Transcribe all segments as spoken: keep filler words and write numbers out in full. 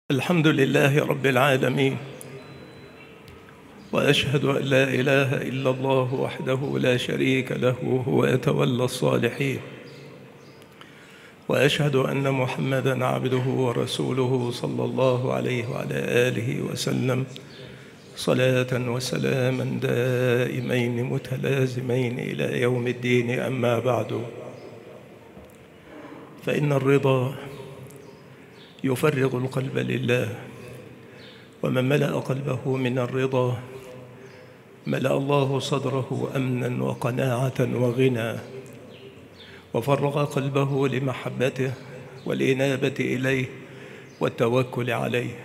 الحمد لله رب العالمين، وأشهد أن لا إله إلا الله وحده لا شريك له هو يتولى الصالحين، وأشهد أن محمدًا عبده ورسوله صلى الله عليه وعلى آله وسلم صلاة وسلاما دائمين متلازمين إلى يوم الدين. أما بعد، فإن الرضا يفرغ القلب لله، ومن ملأ قلبه من الرضا ملأ الله صدره أمنا وقناعة وغنى، وفرغ قلبه لمحبته والإنابة إليه والتوكل عليه.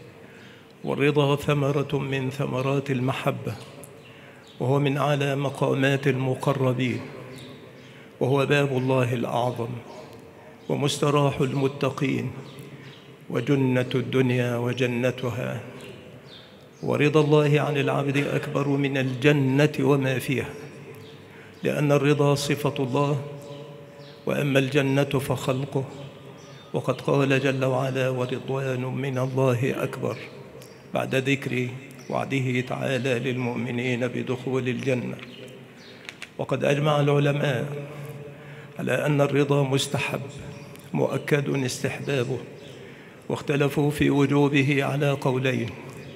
والرضا ثمرة من ثمرات المحبة، وهو من أعلى مقامات المقربين، وهو باب الله الأعظم ومستراح المتقين وجنة الدنيا وجنتها. ورضا الله عن العبد أكبر من الجنة وما فيها، لأن الرضا صفة الله، وأما الجنة فخلقه. وقد قال جل وعلا: ورضوان من الله أكبر، بعد ذكر وعده تعالى للمؤمنين بدخول الجنة. وقد أجمع العلماء على أن الرضا مستحب مؤكد استحبابه، واختلفوا في وجوبه على قولين.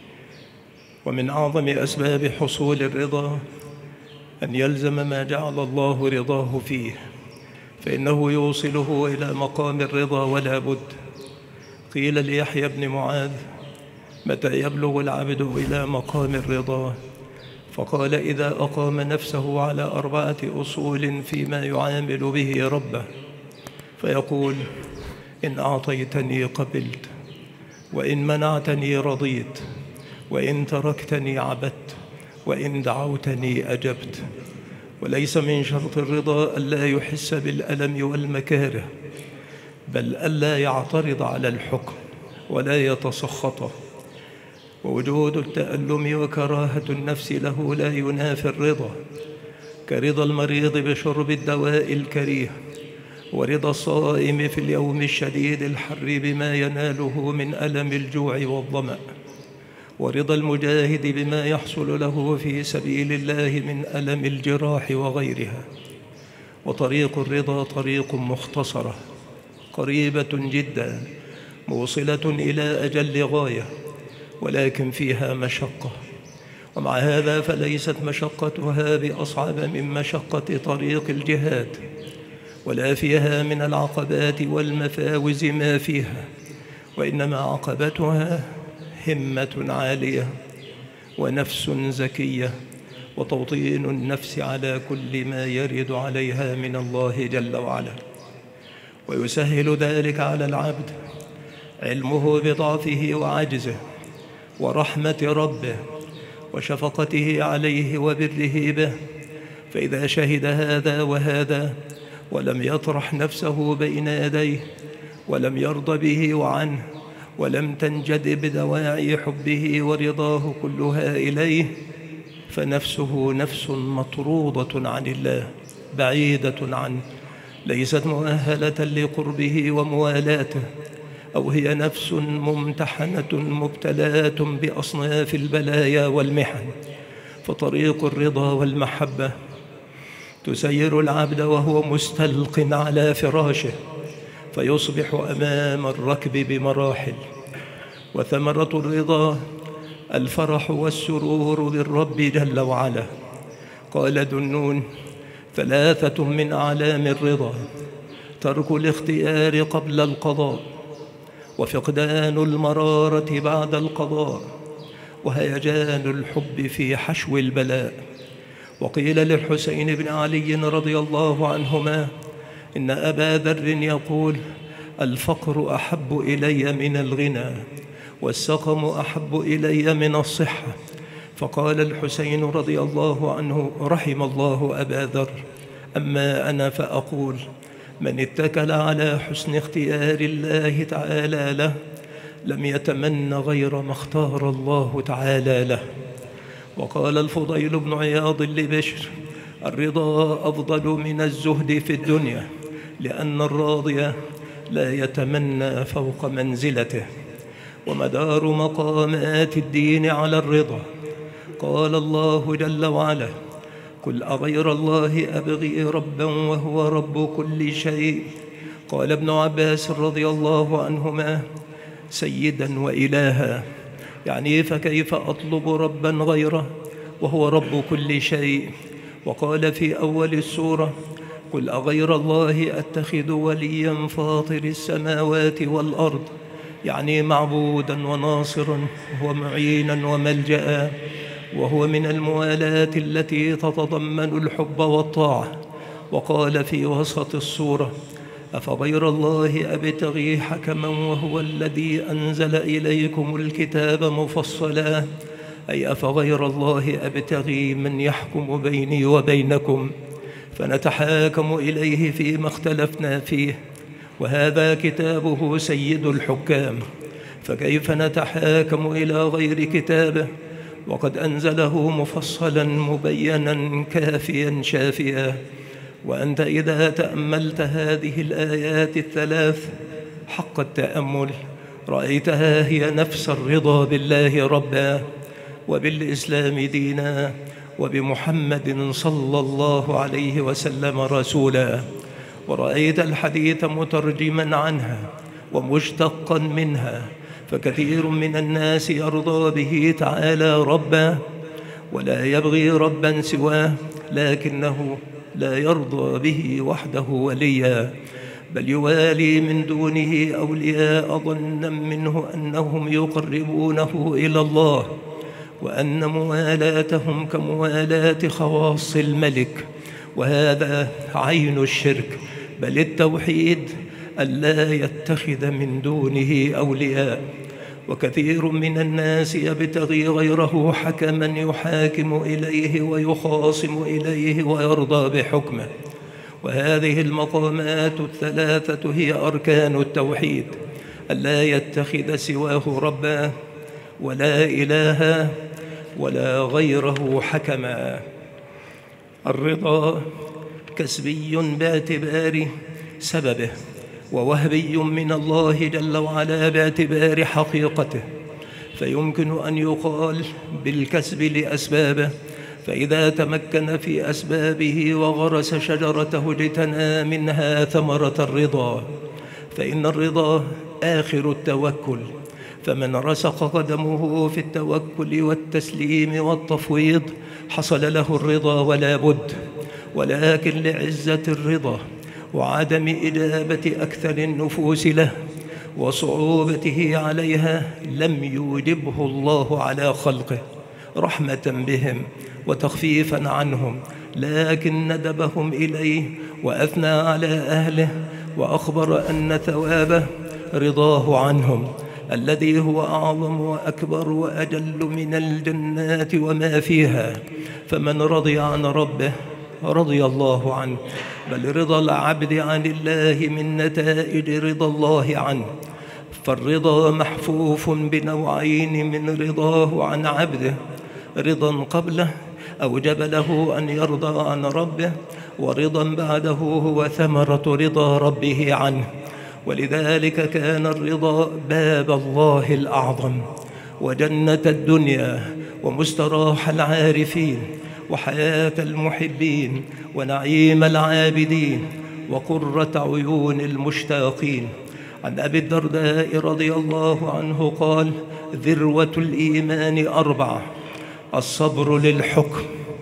ومن أعظم أسباب حصول الرضا أن يلزم ما جعل الله رضاه فيه، فإنه يوصله إلى مقام الرضا ولا بد. قيل ليحيى بن معاذ: متى يبلغ العبد إلى مقام الرضا؟ فقال: إذا أقام نفسه على أربعة أصول فيما يعامل به ربه، فيقول: إن أعطيتني قبلت، وإن منعتني رضيت، وإن تركتني عبدت، وإن دعوتني أجبت. وليس من شرط الرضا ألا يحس بالألم والمكاره، بل ألا يعترض على الحكم ولا يتسخطه. ووجود التألم وكراهة النفس له لا ينافي الرضا، كرضا المريض بشرب الدواء الكريه، ورضا الصائم في اليوم الشديد الحر بما يناله من ألم الجوع والظمأ، ورضا المجاهد بما يحصل له في سبيل الله من ألم الجراح وغيرها. وطريق الرضا طريق مختصرة قريبة جدا موصلة إلى أجل غاية، ولكن فيها مشقة. ومع هذا فليست مشقتها بأصعب من مشقة طريق الجهاد، ولا فيها من العقبات والمفاوز ما فيها، وإنما عقبتها همة عالية ونفس زكية وتوطين النفس على كل ما يرد عليها من الله جل وعلا. ويسهل ذلك على العبد علمه بضعفه وعجزه، ورحمة ربه وشفقته عليه وبره به. فإذا شهد هذا وهذا ولم يطرح نفسه بين يديه، ولم يرضى به وعنه، ولم تنجذب دواعي حبه ورضاه كلها إليه، فنفسه نفس مطرودة عن الله بعيدة عنه، ليست مؤهلة لقربه وموالاته، أو هي نفس ممتحنة مبتلاة بأصناف البلايا والمحن. فطريق الرضا والمحبة تسير العبد وهو مستلق على فراشه، فيصبح أمام الركب بمراحل. وثمرة الرضا الفرح والسرور بالرب جل وعلا. قال ذنون: ثلاثة من أعلام الرضا: ترك الاختيار قبل القضاء، وفقدان المرارة بعد القضاء، وهيجان الحب في حشو البلاء. وقيل للحسين بن علي رضي الله عنهما إن أبا ذر يقول: الفقر أحب إلي من الغنى، والسقم أحب إلي من الصحة. فقال الحسين رضي الله عنه: رحم الله أبا ذر، أما أنا فأقول: من اتكل على حسن اختيار الله تعالى له لم يتمن غير ما اختار الله تعالى له. وقال الفضيل بن عياض لبشر: الرضا أفضل من الزهد في الدنيا، لأن الراضي لا يتمنى فوق منزلته. ومدار مقامات الدين على الرضا. قال الله جل وعلا: قل أغير الله أبغي ربا وهو رب كل شيء. قال ابن عباس رضي الله عنهما: سيدا وإلها، يعني فكيف أطلب ربا غيره وهو رب كل شيء. وقال في أول السورة: قل أغير الله أتخذ وليا فاطر السماوات والأرض، يعني معبودا وناصرا ومعينا وملجأ، وهو من الموالاة التي تتضمن الحب والطاعة. وقال في وسط السورة: أفغير الله أبتغي حكما وهو الذي أنزل إليكم الكتاب مفصلا، أي أفغير الله أبتغي من يحكم بيني وبينكم فنتحاكم إليه فيما اختلفنا فيه، وهذا كتابه سيد الحكام، فكيف نتحاكم إلى غير كتابه وقد أنزله مفصلا مبينا كافيا شافيا. وأنت إذا تأملت هذه الآيات الثلاث حق التأمل رأيتها هي نفس الرضا بالله ربا، وبالإسلام دينا، وبمحمد صلى الله عليه وسلم رسولا، ورأيت الحديث مترجما عنها ومشتقا منها. فكثير من الناس يرضى به تعالى ربا ولا يبغي ربا سواه، لكنه لا يرضى به وحده وليا، بل يوالي من دونه أولياء ظنا منه أنهم يقربونه إلى الله، وأن موالاتهم كموالاة خواص الملك، وهذا عين الشرك، بل التوحيد ألا يتخذ من دونه أولياء. وكثير من الناس يبتغي غيره حكما يحاكم إليه ويخاصم إليه ويرضى بحكمه. وهذه المقامات الثلاثة هي أركان التوحيد: ألا يتخذ سواه ربا، ولا إله، ولا غيره حكما. الرضا كسبي باعتبار سببه، ووهبي من الله جل وعلا باعتبار حقيقته، فيمكن أن يقال بالكسب لأسبابه، فإذا تمكن في أسبابه وغرس شجرته اجتنى منها ثمرة الرضا، فإن الرضا آخر التوكل، فمن رسخ قدمه في التوكل والتسليم والتفويض حصل له الرضا ولا بد. ولكن لعزة الرضا وعدم إجابة أكثر النفوس له وصعوبته عليها لم يوجبه الله على خلقه رحمة بهم وتخفيفا عنهم، لكن ندبهم إليه وأثنى على أهله وأخبر أن ثوابه رضاه عنهم، الذي هو أعظم وأكبر وأجل من الجنات وما فيها. فمن رضي عن ربه رضي الله عنه، بل رضا العبد عن الله من نتائج رضا الله عنه. فالرضا محفوف بنوعين من رضاه عن عبده: رضا قبله أوجب له أن يرضى عن ربه، ورضا بعده هو ثمرة رضا ربه عنه. ولذلك كان الرضا باب الله الأعظم وجنة الدنيا ومستراح العارفين وحياة المحبين ونعيم العابدين وقرة عيون المشتاقين. عن أبي الدرداء رضي الله عنه قال: ذروة الإيمان أربعة: الصبر للحكم،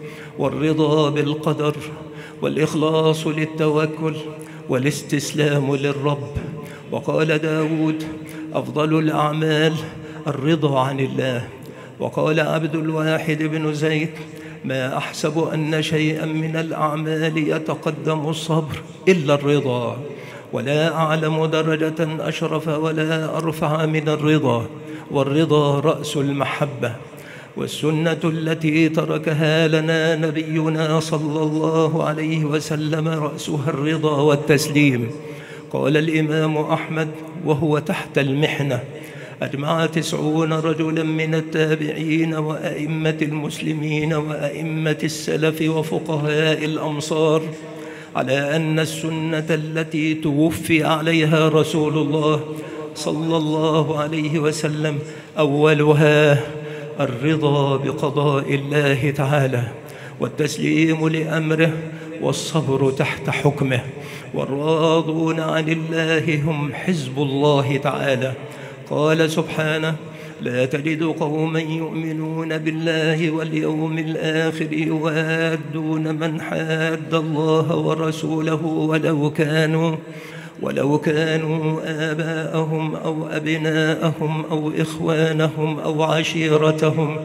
والرضا بالقدر، والإخلاص للتوكل، والاستسلام للرب. وقال داود: أفضل الأعمال الرضا عن الله. وقال عبد الواحد بن زيد: ما أحسب أن شيئا من الأعمال يتقدم الصبر إلا الرضا، ولا أعلم درجة أشرف ولا أرفع من الرضا، والرضا رأس المحبة. والسنة التي تركها لنا نبينا صلى الله عليه وسلم رأسها الرضا والتسليم. قال الإمام أحمد وهو تحت المحنة: أجمع تسعون رجلا من التابعين وأئمة المسلمين وأئمة السلف وفقهاء الأمصار على أن السنة التي توفي عليها رسول الله صلى الله عليه وسلم: أولها الرضا بقضاء الله تعالى والتسليم لأمره والصبر تحت حكمه، والراضون عن الله هم حزب الله تعالى. قال سبحانه: لا تجد قوما يؤمنون بالله واليوم الآخر يوادون من حاد الله ورسوله ولو كانوا ولو كانوا آباءهم أو أبناءهم أو إخوانهم أو عشيرتهم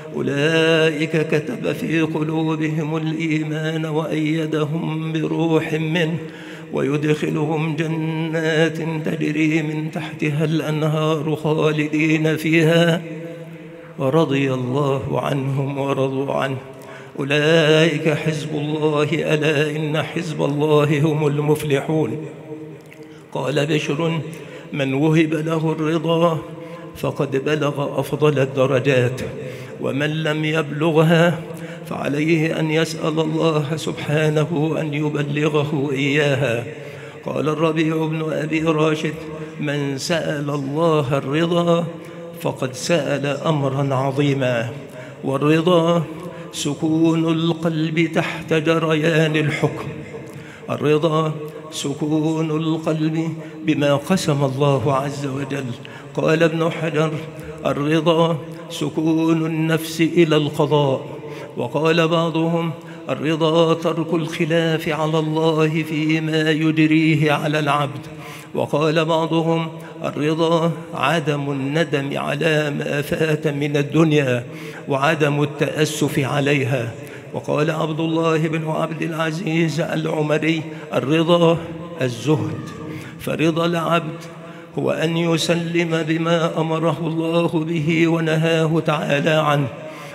أولئك كتب في قلوبهم الإيمان وأيدهم بروح منه ويدخلهم جنات تجري من تحتها الأنهار خالدين فيها ورضي الله عنهم ورضوا عنه أولئك حزب الله ألا إن حزب الله هم المفلحون. قال بشر: من وهب له الرضا فقد بلغ أفضل الدرجات، ومن لم يبلغها فعليه أن يسأل الله سبحانه أن يبلغه إياها. قال الربيع بن أبي راشد: من سأل الله الرضا فقد سأل أمرا عظيما. والرضا سكون القلب تحت جريان الحكم. الرضا سكون القلب بما قسم الله عز وجل. قال ابن حجر: الرضا سكون النفس إلى القضاء. وقال بعضهم: الرضا ترك الخلاف على الله فيما يجريه على العبد. وقال بعضهم: الرضا عدم الندم على ما فات من الدنيا وعدم التأسف عليها. وقال عبد الله بن عبد العزيز العمري: الرضا الزهد. فرضا العبد هو أن يسلم بما أمره الله به ونهاه تعالى عنه،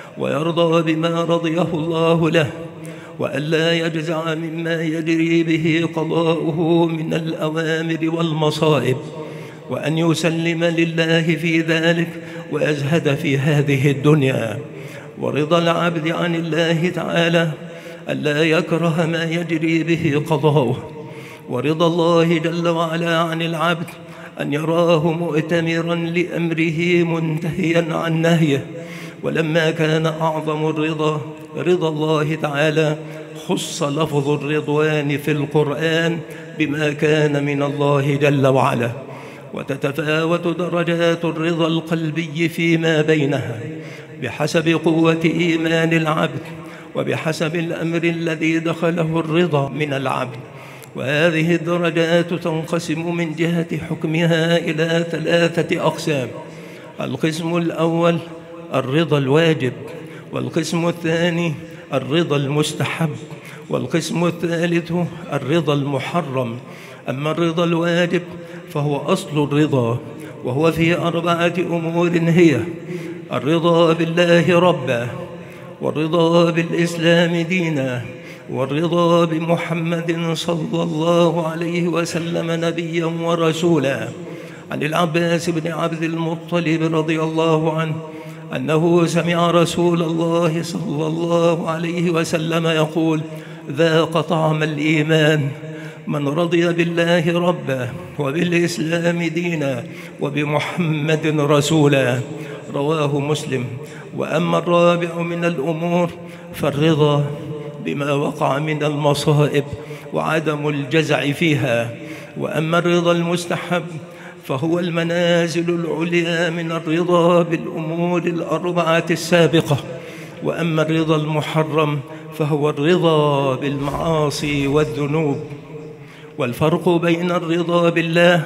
ويرضى بما رضيه الله له، وألا يجزع مما يجري به قضاؤه من الأوامر والمصائب، وأن يسلم لله في ذلك ويزهد في هذه الدنيا. ورضا العبد عن الله تعالى ألا يكره ما يجري به قضاؤه. ورضا الله جل وعلا عن العبد أن يراه مؤتمرا لأمره منتهيا عن نهيه. ولما كان أعظم الرضا رضا الله تعالى خص لفظ الرضوان في القرآن بما كان من الله جل وعلا. وتتفاوت درجات الرضا القلبي فيما بينها بحسب قوة إيمان العبد وبحسب الأمر الذي دخله الرضا من العبد. وهذه الدرجات تنقسم من جهة حكمها إلى ثلاثة أقسام: القسم الأول الرضا الواجب، والقسم الثاني الرضا المستحب، والقسم الثالث الرضا المحرم. أما الرضا الواجب فهو أصل الرضا، وهو في أربعة أمور هي: الرضا بالله ربا، والرضا بالإسلام دينا، والرضا بمحمد صلى الله عليه وسلم نبيا ورسولا. عن العباس بن عبد المطلب رضي الله عنه أنه سمع رسول الله صلى الله عليه وسلم يقول: ذاق طعم الإيمان من رضي بالله ربا وبالإسلام دينا وبمحمد رسولا. رواه مسلم. وأما الرابع من الأمور فالرضا بما وقع من المصائب وعدم الجزع فيها. وأما الرضا المستحب فهو المنازل العليا من الرضا بالأمور الأربعة السابقة. وأما الرضا المحرم فهو الرضا بالمعاصي والذنوب. والفرق بين الرضا بالله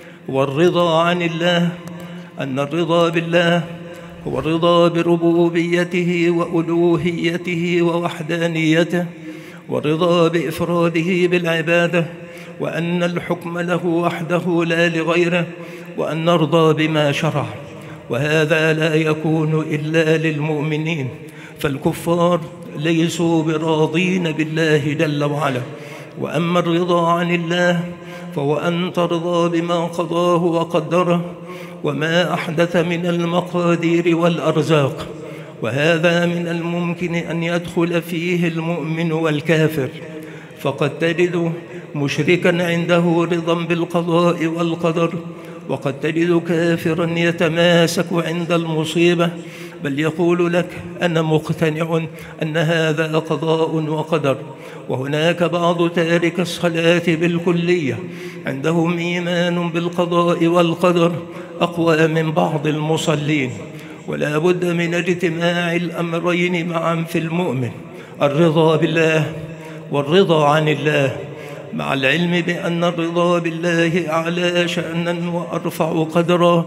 والرضا عن الله أن الرضا بالله هو الرضا بربوبيته وألوهيته ووحدانيته، والرضا بإفراده بالعبادة، وأن الحكم له وحده لا لغيره، وأن نرضى بما شرع. وهذا لا يكون إلا للمؤمنين، فالكفار ليسوا براضين بالله جل وعلا. وأما الرضا عن الله فهو أن ترضى بما قضاه وقدره وما أحدث من المقادير والأرزاق. وهذا من الممكن أن يدخل فيه المؤمن والكافر، فقد تجد مشركا عنده رضا بالقضاء والقدر وقد تجد كافرا يتماسك عند المصيبة بل يقول لك أنا مقتنع أن هذا قضاء وقدر. وهناك بعض تارك الصلاة بالكلية عندهم إيمان بالقضاء والقدر أقوى من بعض المصلين. ولا بد من اجتماع الأمرين معا في المؤمن، الرضا بالله والرضا عن الله، مع العلم بأن الرضا بالله أعلى شأنا وأرفع قدرا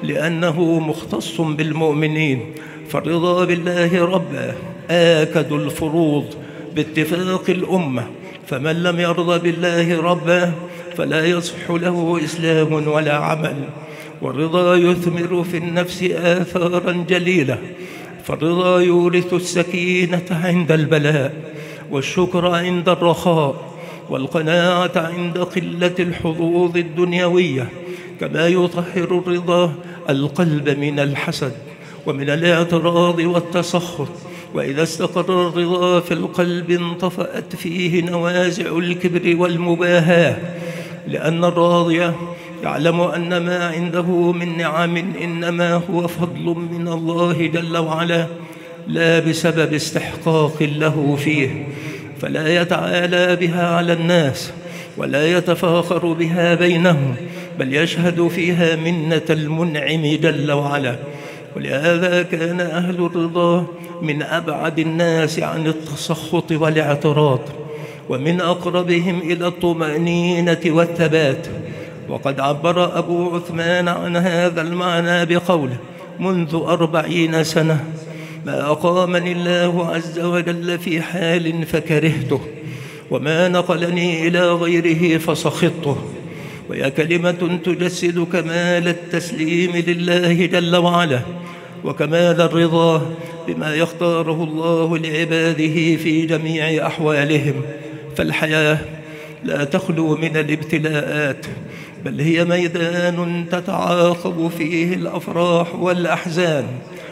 لأنه مختص بالمؤمنين. فالرضا بالله ربا آكد الفروض باتفاق الأمة، فمن لم يرضى بالله ربا فلا يصح له إسلام ولا عمل. والرضا يثمر في النفس آثارا جليلة، فالرضا يورث السكينة عند البلاء، والشكر عند الرخاء، والقناعة عند قلة الحظوظ الدنيوية، كما يطهر الرضا القلب من الحسد ومن الاعتراض والتسخط. وإذا استقر الرضا في القلب انطفأت فيه نوازع الكبر والمباهاة، لأن الراضي يعلم أن ما عنده من نعم إنما هو فضل من الله جل وعلا، لا بسبب استحقاق له فيه، فلا يتعالى بها على الناس ولا يتفاخر بها بينهم، بل يشهد فيها منة المنعم جل وعلا. ولهذا كان أهل الرضا من أبعد الناس عن التسخط والاعتراض، ومن أقربهم إلى الطمأنينة والثبات. وقد عبر أبو عثمان عن هذا المعنى بقوله: منذ أربعين سنة ما أقامني الله عز وجل في حال فكرهته، وما نقلني إلى غيره فسخطته. وهي كلمة تجسد كمال التسليم لله جل وعلا، وكمال الرضا بما يختاره الله لعباده في جميع أحوالهم. فالحياة لا تخلو من الابتلاءات، بل هي ميدان تتعاقب فيه الأفراح والأحزان،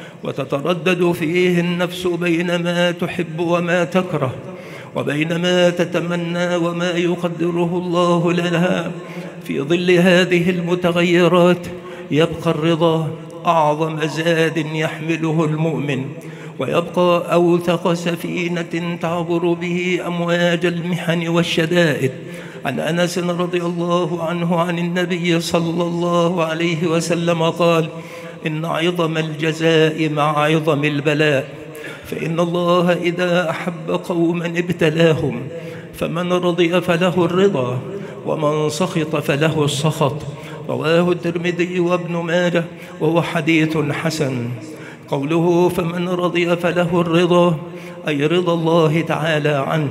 وتتردد فيه النفس بين ما تحب وما تكره، وبين ما تتمنى وما يقدره الله لها. في ظل هذه المتغيرات يبقى الرضا أعظم زاد يحمله المؤمن، ويبقى أوثق سفينة تعبر به أمواج المحن والشدائد. عن أنس رضي الله عنه عن النبي صلى الله عليه وسلم قال: إن عظم الجزاء مع عظم البلاء، فإن الله إذا أحب قوما ابتلاهم، فمن رضي فله الرضا، ومن سخط فله السخط. رواه الترمذي وابن ماجه وهو حديث حسن. قوله فمن رضي فله الرضا أي رضا الله تعالى عنه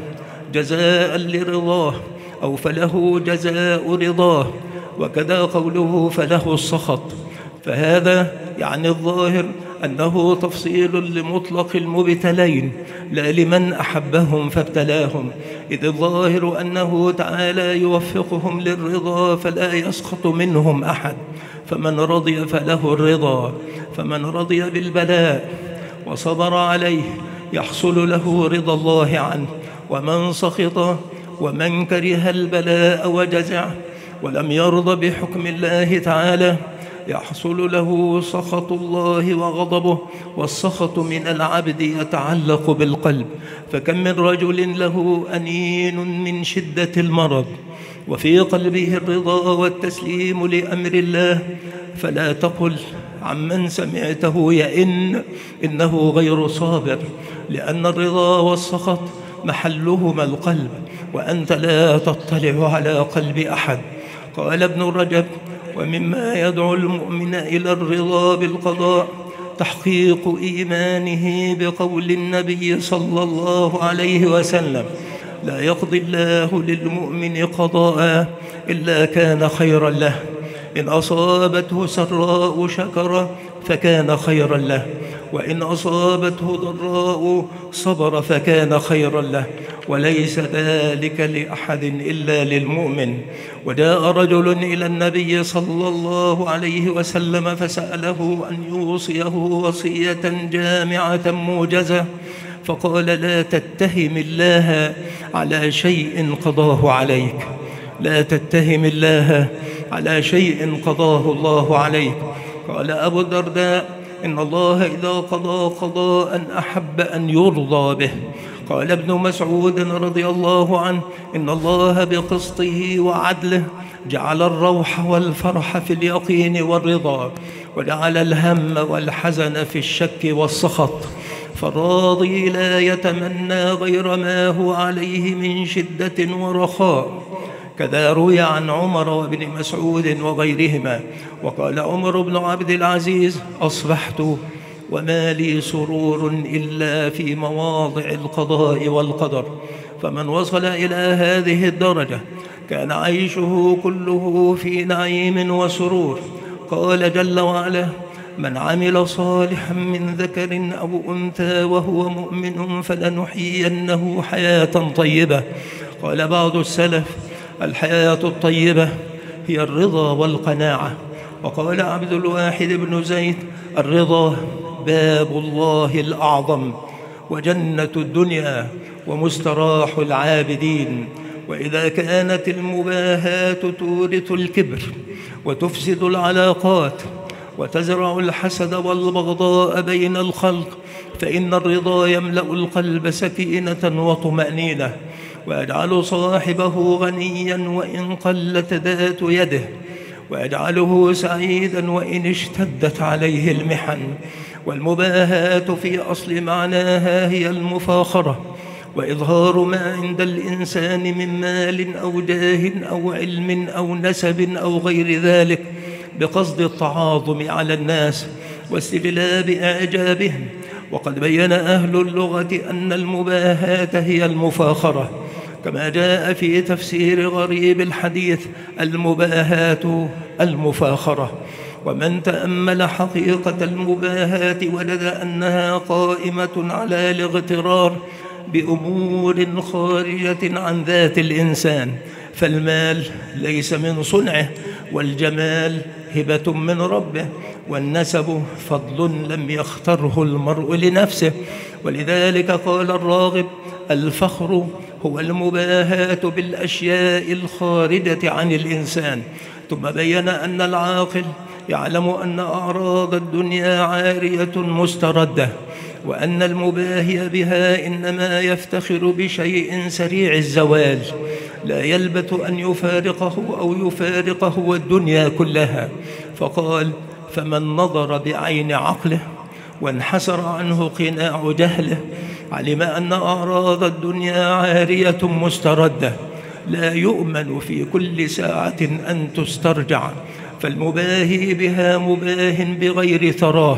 جزاء لرضاه، أو فله جزاء رضاه. وكذا قوله فله السخط، فهذا يعني الظاهر أنه تفصيل لمطلق المبتلين لا لمن أحبهم فابتلاهم، إذ الظاهر أنه تعالى يوفقهم للرضا فلا يسخط منهم أحد. فمن رضي فله الرضا، فمن رضي بالبلاء وصبر عليه يحصل له رضا الله عنه. ومن سخط ومن كره البلاء وجزع ولم يرضى بحكم الله تعالى يحصل له سخط الله وغضبه. والسخط من العبد يتعلق بالقلب، فكم من رجل له أنين من شدة المرض وفي قلبه الرضا والتسليم لأمر الله، فلا تقل عمن سمعته يئن إنه غير صابر، لأن الرضا والسخط محلهما القلب، وأنت لا تطلع على قلب أحد. قال ابن رجب: ومما يدعو المؤمن إلى الرضا بالقضاء تحقيق إيمانه بقول النبي صلى الله عليه وسلم: لا يقضي الله للمؤمن قضاء إلا كان خيرا له، إن أصابته سراء شكر فكان خيرا له، وإن أصابته ضراء صبر فكان خيرا له، وليس ذلك لأحد إلا للمؤمن. وجاء رجل إلى النبي صلى الله عليه وسلم فسأله أن يوصيه وصية جامعة موجزة، فقال: لا تتهم الله على شيء قضاه عليك، لا تتهم الله على شيء قضاه الله عليك. قال أبو الدرداء: إن الله إذا قضى قضاء أحب أن يرضى به. قال ابن مسعود رضي الله عنه: إن الله بقسطه وعدله جعل الروح والفرح في اليقين والرضا، وجعل الهم والحزن في الشك والسخط، فالراضي لا يتمنى غير ما هو عليه من شدة ورخاء. كذا روي عن عمر وابن مسعود وغيرهما. وقال عمر بن عبد العزيز: أصبحت وما لي سرور إلا في مواضع القضاء والقدر. فمن وصل إلى هذه الدرجة كان عيشه كله في نعيم وسرور. قال جل وعلا: من عمل صالحا من ذكر أو أنثى وهو مؤمن فلنحيينه حياة طيبة. قال بعض السلف: الحياة الطيبة هي الرضا والقناعة. وقال عبد الواحد بن زيد: الرضا باب الله الأعظم وجنة الدنيا ومستراح العابدين. وإذا كانت المباهات تورث الكبر وتفسد العلاقات وتزرع الحسد والبغضاء بين الخلق، فإن الرضا يملأ القلب سكينة وطمأنينة، ويجعل صاحبه غنيا وإن قلت ذات يده، ويجعله سعيدا وإن اشتدت عليه المحن. والمباهات في أصل معناها هي المفاخرة وإظهار ما عند الإنسان من مال أو جاه أو علم أو نسب أو غير ذلك، بقصد التعاظم على الناس واستجلاب إعجابهم. وقد بين أهل اللغة أن المباهات هي المفاخرة، كما جاء في تفسير غريب الحديث: المباهات المفاخرة. ومن تأمل حقيقة المباهات وجد أنها قائمة على الاغترار بأمور خارجة عن ذات الإنسان. فالمال ليس من صنعه، والجمال هبة من ربه، والنسب فضل لم يختره المرء لنفسه. ولذلك قال الراغب: الفخر هو المباهات بالأشياء الخارجة عن الإنسان. ثم بين أن العاقل يعلم أن أعراض الدنيا عارية مستردة، وأن المباهي بها إنما يفتخر بشيء سريع الزوال لا يلبث أن يفارقه أو يفارقه والدنيا كلها. فقال: فمن نظر بعين عقله وانحسر عنه قناع جهله علم أن أعراض الدنيا عارية مستردة لا يؤمن في كل ساعة أن تسترجع. فالمباهي بها مباه بغير ثراه،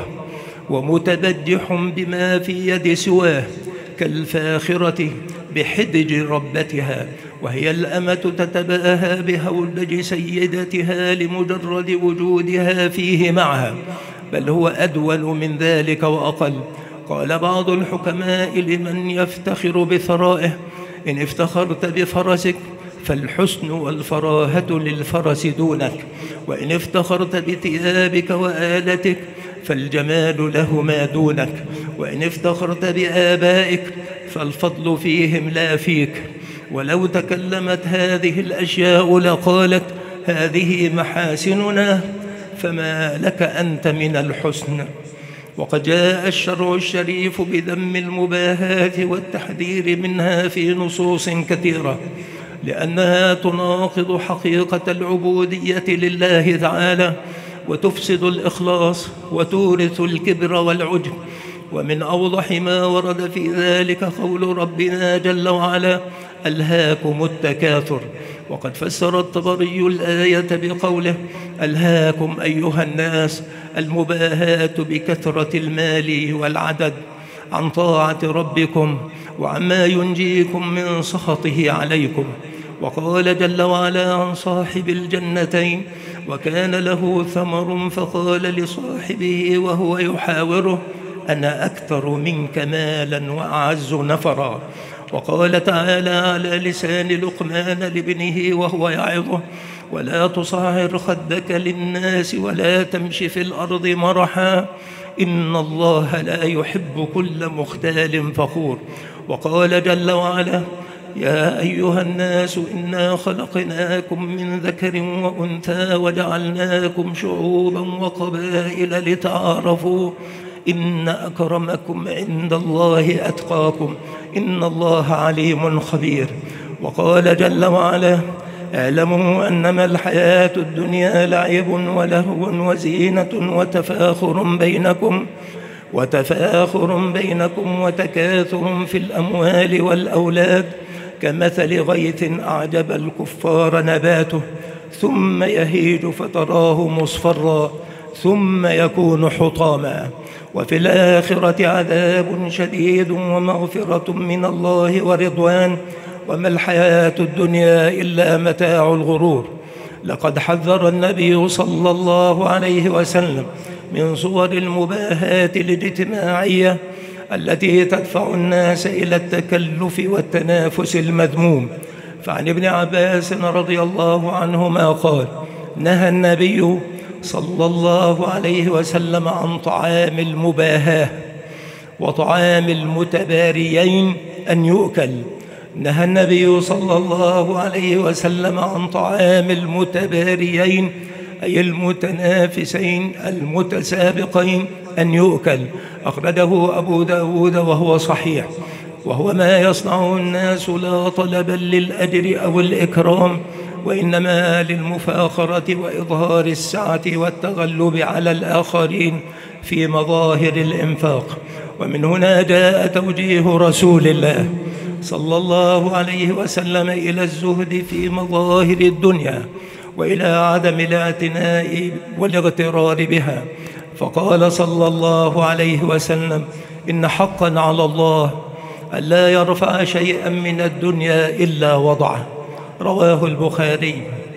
ومتبجح بما في يد سواه، كالفاخرة بحدج ربتها، وهي الأمة تتباهى بهودج سيدتها لمجرد وجودها فيه معها، بل هو أدول من ذلك وأقل. قال بعض الحكماء لمن يفتخر بثرائه: إن افتخرت بفرسك فالحسن والفراهة للفرس دونك، وإن افتخرت بثيابك وآلتك فالجمال لهما دونك، وإن افتخرت بآبائك فالفضل فيهم لا فيك. ولو تكلمت هذه الأشياء لقالت: هذه محاسننا، فما لك أنت من الحسن. وقد جاء الشرع الشريف بذم المباهات والتحذير منها في نصوص كثيرة، لأنها تناقض حقيقة العبودية لله تعالى، وتفسد الإخلاص، وتورث الكبر والعجب. ومن أوضح ما ورد في ذلك قول ربنا جل وعلا: ألهاكم التكاثر. وقد فسر الطبري الآية بقوله: ألهاكم أيها الناس المباهات بكثرة المال والعدد عن طاعة ربكم وعما ينجيكم من سخطه عليكم. وقال جل وعلا عن صاحب الجنتين: وكان له ثمر فقال لصاحبه وهو يحاوره: أنا أكثر منك مالا وأعز نفرا. وقال تعالى على لسان لقمان لابنه وهو يعظه: ولا تصعر خدك للناس ولا تمش في الأرض مرحا إن الله لا يحب كل مختال فخور. وقال جل وعلا: يا أيها الناس إنا خلقناكم من ذكر وأنثى وجعلناكم شعوبا وقبائل لتعارفوا إن أكرمكم عند الله أتقاكم إن الله عليم خبير. وقال جل وعلا اعلموا أنما الحياة الدنيا لعب ولهو وزينة وتفاخر بينكم وتفاخر بينكم وتكاثر في الأموال والأولاد كمثل غيث أعجب الكفار نباته ثم يهيج فتراه مصفرا ثم يكون حطاما وفي الآخرة عذاب شديد ومغفرة من الله ورضوان وما الحياة الدنيا إلا متاع الغرور. لقد حذر النبي صلى الله عليه وسلم من صور المباهات الاجتماعية التي تدفع الناس إلى التكلف والتنافس المذموم. فعن ابن عباس رضي الله عنهما قال نهى النبي صلى الله عليه وسلم عن طعام المباهاة وطعام المتباريين أن يؤكل. نهى النبي صلى الله عليه وسلم عن طعام المتباريين أي المتنافسين المتسابقين أن يؤكل. أخرجه أبو داود وهو صحيح. وهو ما يصنعه الناس لا طلبا للأجر أو الإكرام وإنما للمفاخرة وإظهار السعة والتغلب على الآخرين في مظاهر الإنفاق. ومن هنا جاء توجيه رسول الله صلى الله عليه وسلم إلى الزهد في مظاهر الدنيا وإلى عدم الاعتناء والاغترار بها. فقال صلى الله عليه وسلم إن حقا على الله ألا يرفع شيئا من الدنيا إلا وضعه. رواه البخاري.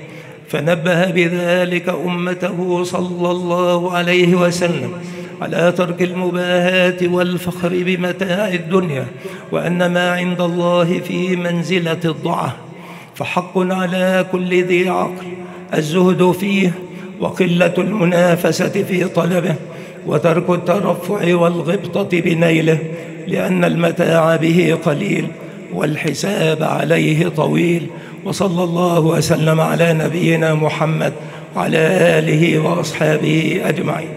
فنبه بذلك أمته صلى الله عليه وسلم على ترك المباهات والفخر بمتاع الدنيا وأن ما عند الله في منزلة الضعة. فحق على كل ذي عقل الزهد فيه وقلة المنافسة في طلبه وترك الترفع والغبطة بنيله لأن المتاع به قليل والحساب عليه طويل. وصلى الله وسلم على نبينا محمد وعلى آله وأصحابه أجمعين.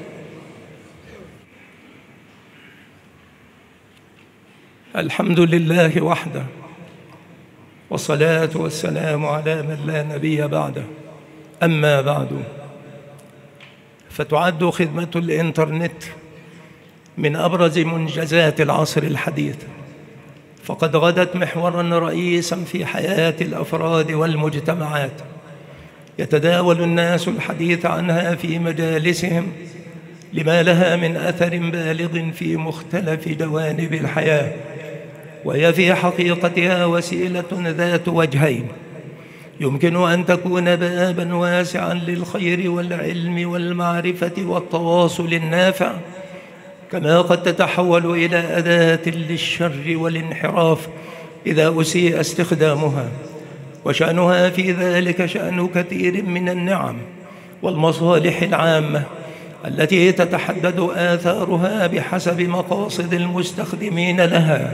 الحمد لله وحده والصلاة والسلام على من لا نبي بعده. أما بعد، فتعد خدمة الإنترنت من أبرز منجزات العصر الحديث، فقد غدت محورا رئيسا في حياة الأفراد والمجتمعات، يتداول الناس الحديث عنها في مجالسهم لما لها من أثر بالغ في مختلف جوانب الحياة، وهي في حقيقتها وسيلة ذات وجهين، يمكن أن تكون بابا واسعا للخير والعلم والمعرفة والتواصل النافع، كما قد تتحول إلى أداة للشر والانحراف إذا أسيء استخدامها. وشأنها في ذلك شأن كثير من النعم والمصالح العامة التي تتحدد آثارها بحسب مقاصد المستخدمين لها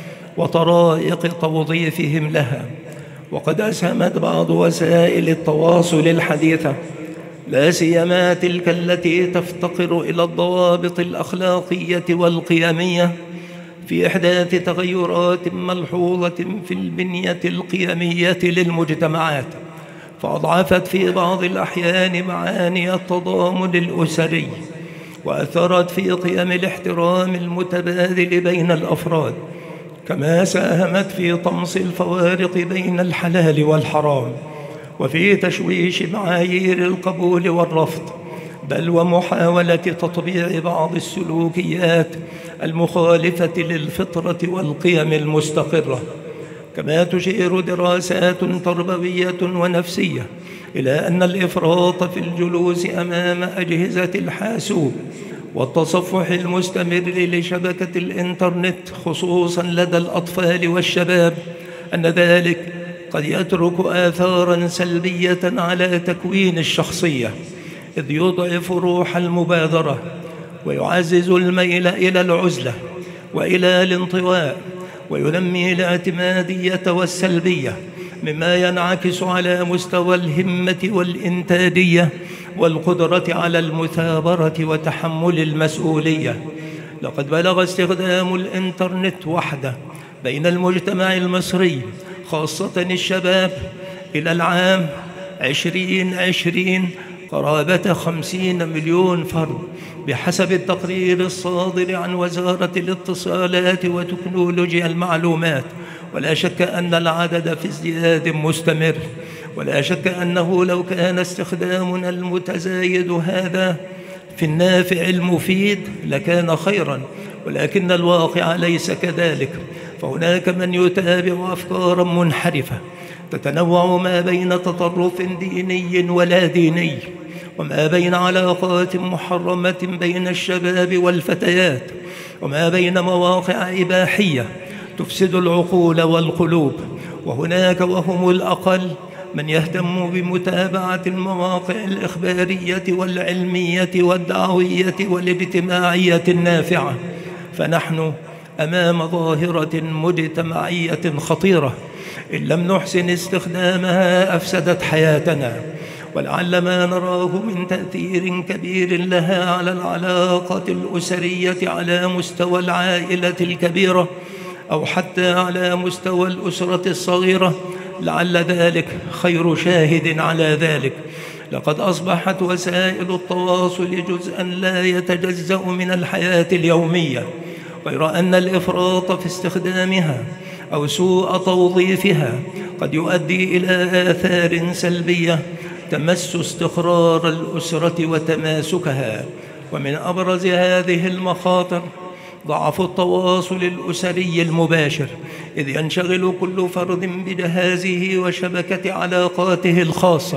وطرائق توظيفهم لها. وقد أسهمت بعض وسائل التواصل الحديثة، لا سيما تلك التي تفتقر إلى الضوابط الأخلاقية والقيمية، في إحداث تغيرات ملحوظة في البنية القيمية للمجتمعات، فأضعفت في بعض الأحيان معاني التضامن الأسري، وأثرت في قيم الاحترام المتبادل بين الأفراد، كما ساهمت في طمس الفوارق بين الحلال والحرام، وفي تشويش معايير القبول والرفض، بل ومحاولة تطبيع بعض السلوكيات المخالفة للفطرة والقيم المستقرة. كما تشير دراسات تربوية ونفسية إلى أن الإفراط في الجلوس أمام أجهزة الحاسوب والتصفح المستمر لشبكة الإنترنت خصوصاً لدى الأطفال والشباب، أن ذلك قد يترك آثاراً سلبية على تكوين الشخصية، إذ يضعف روح المبادرة ويعزز الميل إلى العزلة وإلى الانطواء وينمي الاعتمادية والسلبية، مما ينعكس على مستوى الهمة والإنتاجية والقدرة على المثابرة وتحمل المسؤولية. لقد بلغ استخدام الإنترنت وحده بين المجتمع المصري خاصة الشباب إلى العام عشرين عشرين قرابة خمسين مليون فرد بحسب التقرير الصادر عن وزارة الاتصالات وتكنولوجيا المعلومات. ولا شك أن العدد في ازدياد مستمر، ولا شك أنه لو كان استخدامنا المتزايد هذا في النافع المفيد لكان خيراً، ولكن الواقع ليس كذلك. فهناك من يتابع أفكاراً منحرفة تتنوع ما بين تطرف ديني ولا ديني، وما بين علاقات محرمة بين الشباب والفتيات، وما بين مواقع إباحية تفسد العقول والقلوب. وهناك وهم الأقل من يهتم بمتابعة المواقع الإخبارية والعلمية والدعوية والاجتماعية النافعة. فنحن أمام ظاهرة مجتمعية خطيرة إن لم نحسن استخدامها أفسدت حياتنا، ولعل ما نراه من تأثير كبير لها على العلاقة الأسرية على مستوى العائلة الكبيرة أو حتى على مستوى الأسرة الصغيرة، لعل ذلك خير شاهد على ذلك. لقد أصبحت وسائل التواصل جزءاً لا يتجزأ من الحياة اليومية، غير أن الإفراط في استخدامها أو سوء توظيفها قد يؤدي إلى آثار سلبية تمس استقرار الأسرة وتماسكها. ومن أبرز هذه المخاطر ضعف التواصل الأسري المباشر، إذ ينشغل كل فرد بجهازه وشبكة علاقاته الخاصة،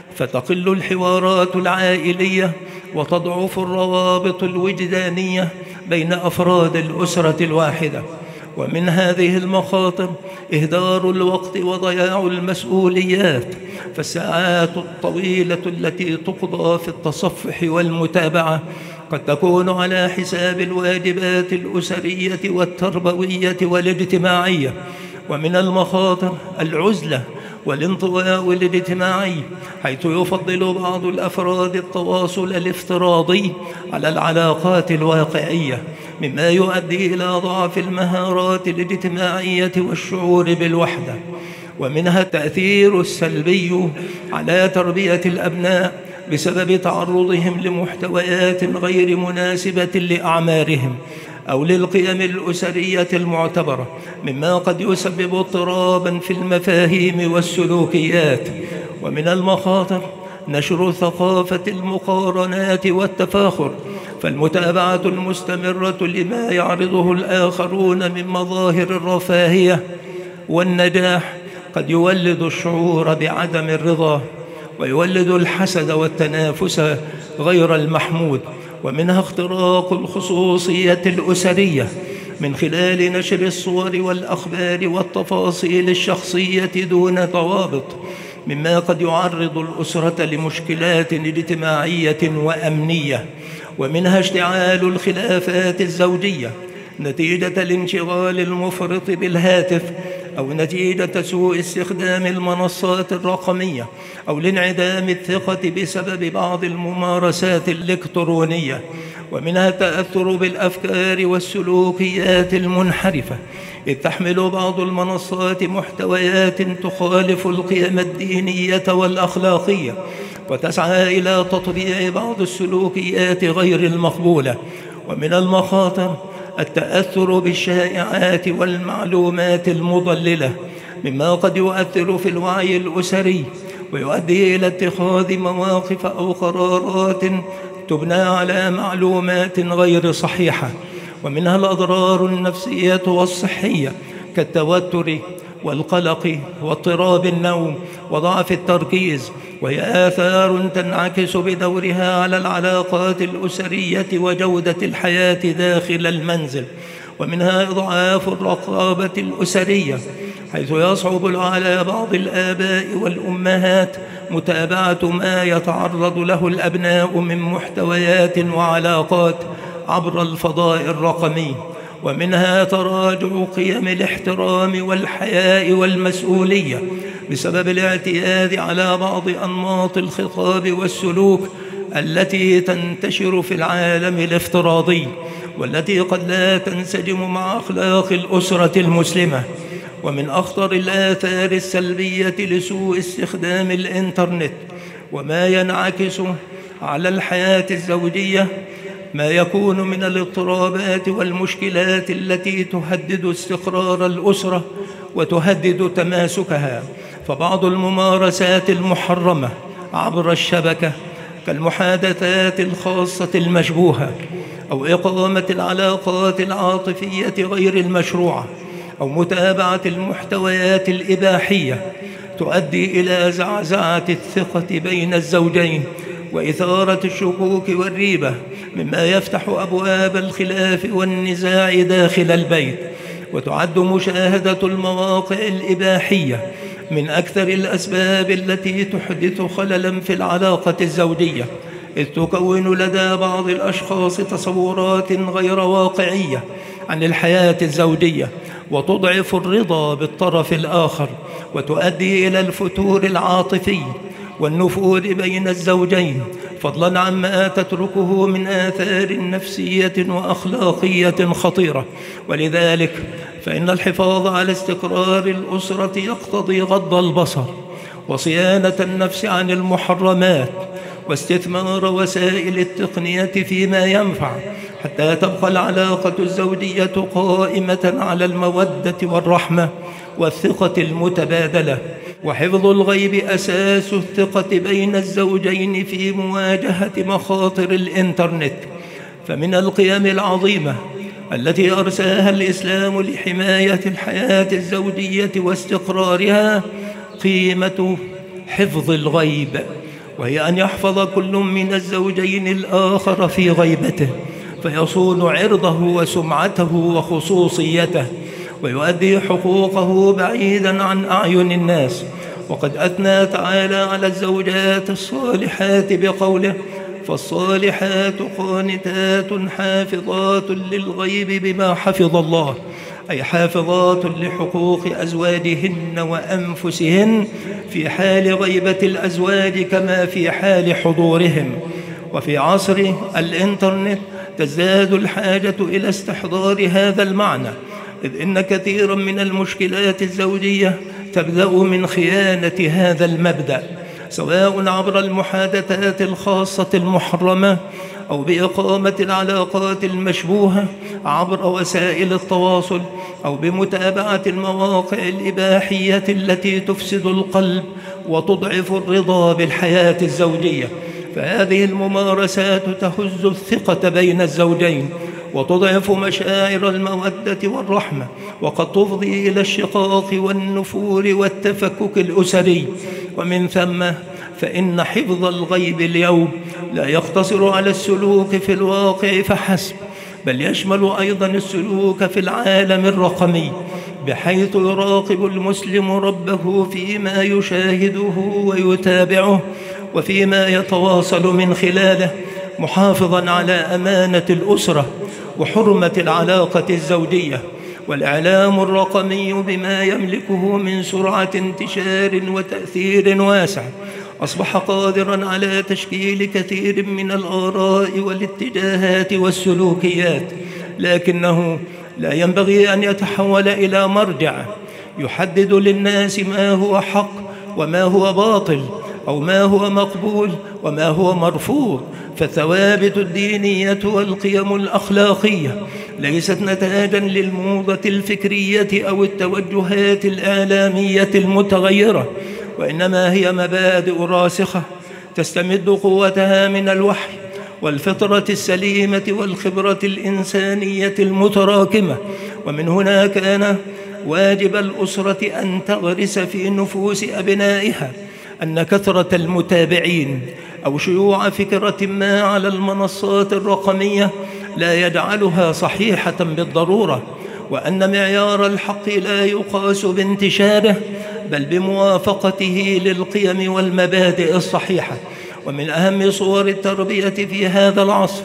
فتقل الحوارات العائلية وتضعف الروابط الوجدانية بين أفراد الأسرة الواحدة. ومن هذه المخاطر إهدار الوقت وضياع المسؤوليات، فالساعات الطويلة التي تقضى في التصفح والمتابعة قد تكون على حساب الواجبات الأسرية والتربوية والاجتماعية. ومن المخاطر العزلة والانطواء الاجتماعي، حيث يفضل بعض الأفراد التواصل الافتراضي على العلاقات الواقعية، مما يؤدي إلى ضعف المهارات الاجتماعية والشعور بالوحدة. ومنها التأثير السلبي على تربية الأبناء بسبب تعرضهم لمحتويات غير مناسبة لأعمارهم أو للقيم الأسرية المعتبرة، مما قد يسبب اضطراباً في المفاهيم والسلوكيات. ومن المخاطر نشر ثقافة المقارنات والتفاخر، فالمتابعة المستمرة لما يعرضه الآخرون من مظاهر الرفاهية والنجاح قد يولد الشعور بعدم الرضا، ويولد الحسد والتنافس غير المحمود. ومنها اختراق الخصوصية الأسرية من خلال نشر الصور والأخبار والتفاصيل الشخصية دون ضوابط، مما قد يعرض الأسرة لمشكلات اجتماعية وأمنية. ومنها اشتعال الخلافات الزوجية نتيجة الانشغال المفرط بالهاتف، أو نتيجة سوء استخدام المنصات الرقمية، أو لانعدام الثقة بسبب بعض الممارسات الإلكترونية. ومنها التأثر بالأفكار والسلوكيات المنحرفة، إذ تحمل بعض المنصات محتويات تخالف القيم الدينية والأخلاقية، وتسعى إلى تطبيع بعض السلوكيات غير المقبولة. ومن المخاطر التأثر بالشائعات والمعلومات المضللة، مما قد يؤثر في الوعي الأسري ويؤدي إلى اتخاذ مواقف أو قرارات تبنى على معلومات غير صحيحة. ومنها الأضرار النفسية والصحية كالتوتر والقلق واضطراب النوم وضعف التركيز، وهي آثار تنعكس بدورها على العلاقات الأسرية وجودة الحياة داخل المنزل. ومنها إضعاف الرقابة الأسرية، حيث يصعب على بعض الآباء والأمهات متابعة ما يتعرض له الأبناء من محتويات وعلاقات عبر الفضاء الرقمي. ومنها تراجع قيم الاحترام والحياء والمسؤولية بسبب الاعتياد على بعض أنماط الخطاب والسلوك التي تنتشر في العالم الافتراضي، والتي قد لا تنسجم مع أخلاق الأسرة المسلمة. ومن أخطر الآثار السلبية لسوء استخدام الإنترنت وما ينعكس على الحياة الزوجية ما يكون من الاضطرابات والمشكلات التي تهدد استقرار الأسرة وتهدد تماسكها. فبعض الممارسات المحرمة عبر الشبكة كالمحادثات الخاصة المشبوهة أو إقامة العلاقات العاطفية غير المشروعة أو متابعة المحتويات الإباحية تؤدي إلى زعزعة الثقة بين الزوجين وإثارة الشكوك والريبة، مما يفتح أبواب الخلاف والنزاع داخل البيت. وتعد مشاهدة المواقع الإباحية من أكثر الأسباب التي تحدث خللاً في العلاقة الزوجية، إذ تكون لدى بعض الأشخاص تصورات غير واقعية عن الحياة الزوجية وتضعف الرضا بالطرف الآخر، وتؤدي إلى الفتور العاطفي والنفور بين الزوجين، فضلاً عما تتركه من آثار نفسية وأخلاقية خطيرة. ولذلك فإن الحفاظ على استقرار الأسرة يقتضي غض البصر وصيانة النفس عن المحرمات واستثمار وسائل التقنية فيما ينفع، حتى تبقى العلاقة الزوجية قائمة على المودة والرحمة والثقة المتبادلة. وحفظ الغيب أساس الثقة بين الزوجين في مواجهة مخاطر الإنترنت. فمن القيم العظيمة التي أرساها الإسلام لحماية الحياة الزوجية واستقرارها قيمة حفظ الغيب، وهي أن يحفظ كل من الزوجين الآخر في غيبته، فيصون عرضه وسمعته وخصوصيته، ويؤدي حقوقه بعيداً عن أعين الناس. وقد أثنى تعالى على الزوجات الصالحات بقوله: فالصالحات قانتات حافظات للغيب بما حفظ الله، أي حافظات لحقوق أزواجهن وأنفسهن في حال غيبة الأزواج كما في حال حضورهم. وفي عصر الإنترنت تزداد الحاجة إلى استحضار هذا المعنى، إذ إن كثيراً من المشكلات الزوجية تبدأ من خيانة هذا المبدأ، سواء عبر المحادثات الخاصة المحرمة أو بإقامة العلاقات المشبوهة عبر وسائل التواصل أو بمتابعة المواقع الإباحية التي تفسد القلب وتضعف الرضا بالحياة الزوجية. فهذه الممارسات تهز الثقة بين الزوجين وتضعف مشاعر المودة والرحمة، وقد تفضي إلى الشقاق والنفور والتفكك الأسري. ومن ثم فإن حفظ الغيب اليوم لا يقتصر على السلوك في الواقع فحسب، بل يشمل أيضاً السلوك في العالم الرقمي، بحيث يراقب المسلم ربه فيما يشاهده ويتابعه وفيما يتواصل من خلاله، محافظاً على أمانة الأسرة وحرمة العلاقة الزوجية. والإعلام الرقمي بما يملكه من سرعة انتشار وتأثير واسع أصبح قادراً على تشكيل كثير من الآراء والاتجاهات والسلوكيات، لكنه لا ينبغي أن يتحول إلى مرجع يحدد للناس ما هو حق وما هو باطل، أو ما هو مقبول وما هو مرفوض. فالثوابت الدينية والقيم الأخلاقية ليست نتاجاً للموضة الفكرية أو التوجهات الإعلامية المتغيرة، وإنما هي مبادئ راسخة تستمد قوتها من الوحي والفطرة السليمة والخبرة الإنسانية المتراكمة. ومن هنا كان واجب الأسرة أن تغرس في نفوس أبنائها أن كثرة المتابعين أو شيوع فكرة ما على المنصات الرقمية لا يجعلها صحيحة بالضرورة، وأن معيار الحق لا يقاس بانتشاره بل بموافقته للقيم والمبادئ الصحيحة. ومن أهم صور التربية في هذا العصر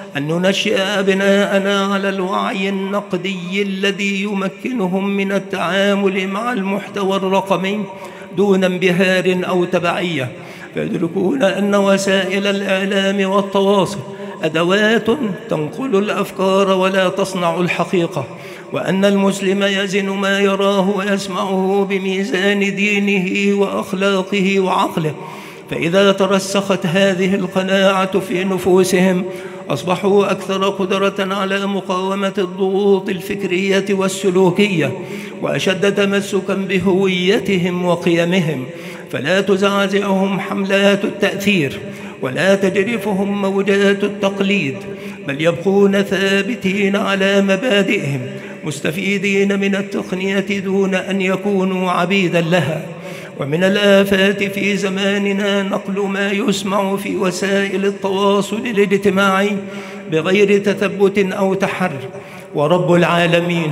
أن ننشئ أبناءنا على الوعي النقدي الذي يمكنهم من التعامل مع المحتوى الرقمي دون انبهار أو تبعية، فيدركون أن وسائل الإعلام والتواصل أدوات تنقل الأفكار ولا تصنع الحقيقة، وأن المسلم يزن ما يراه ويسمعه بميزان دينه وأخلاقه وعقله. فإذا ترسخت هذه القناعة في نفوسهم أصبحوا أكثر قدرة على مقاومة الضغوط الفكرية والسلوكية، وأشد تمسكا بهويتهم وقيمهم، فلا تزعزعهم حملات التأثير ولا تجرفهم موجات التقليد، بل يبقون ثابتين على مبادئهم مستفيدين من التقنية دون أن يكونوا عبيدا لها. ومن الآفات في زماننا نقل ما يسمع في وسائل التواصل الاجتماعي بغير تثبت أو تحرر، ورب العالمين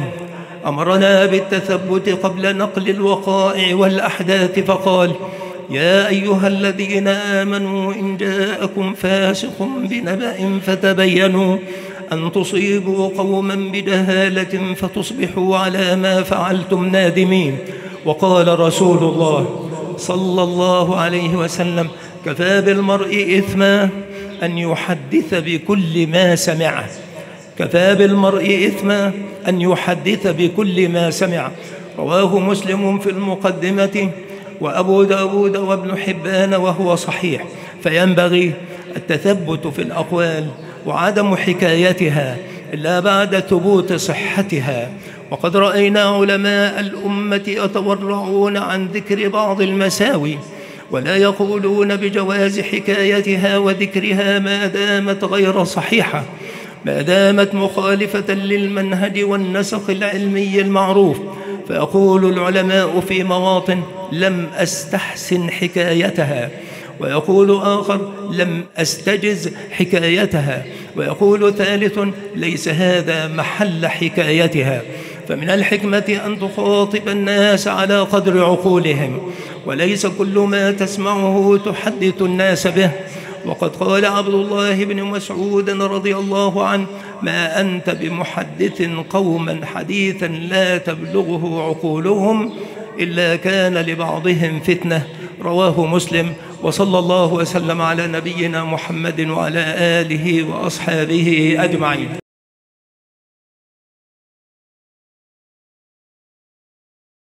أمرنا بالتثبت قبل نقل الوقائع والأحداث، فقال: يا أيها الذين آمنوا إن جاءكم فاسق بنبأ فتبينوا أن تصيبوا قوما بجهالة فتصبحوا على ما فعلتم نادمين. وقال رسول الله صلى الله عليه وسلم: كفى بالمرء إثما أن يحدث بكل ما سمع. كفى بالمرء إثما أن يحدث بكل ما سمع. رواه مسلم في المقدمة وأبو داود وابن حبان وهو صحيح. فينبغي التثبت في الأقوال وعدم حكايتها إلا بعد ثبوت صحتها. وقد رأينا علماء الأمة يتورعون عن ذكر بعض المساوي ولا يقولون بجواز حكايتها وذكرها ما دامت غير صحيحة، ما دامت مخالفة للمنهج والنسق العلمي المعروف. فيقول العلماء في مواطن: لم أستحسن حكايتها، ويقول آخر: لم أستجز حكايتها، ويقول ثالث: ليس هذا محل حكايتها. فمن الحكمة أن تخاطب الناس على قدر عقولهم، وليس كل ما تسمعه تحدث الناس به. وقد قال عبد الله بن مسعود رضي الله عنه: ما أنت بمحدث قوما حديثا لا تبلغه عقولهم إلا كان لبعضهم فتنة. رواه مسلم. وصلى الله وسلم على نبينا محمد وعلى آله وأصحابه أجمعين.